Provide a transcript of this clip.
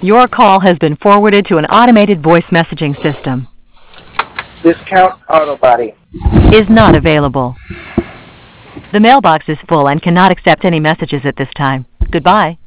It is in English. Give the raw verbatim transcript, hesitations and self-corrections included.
Your call has been forwarded to an automated voice messaging system. Discount Auto Body. Is not available. The mailbox is full and cannot accept any messages at this time. Goodbye.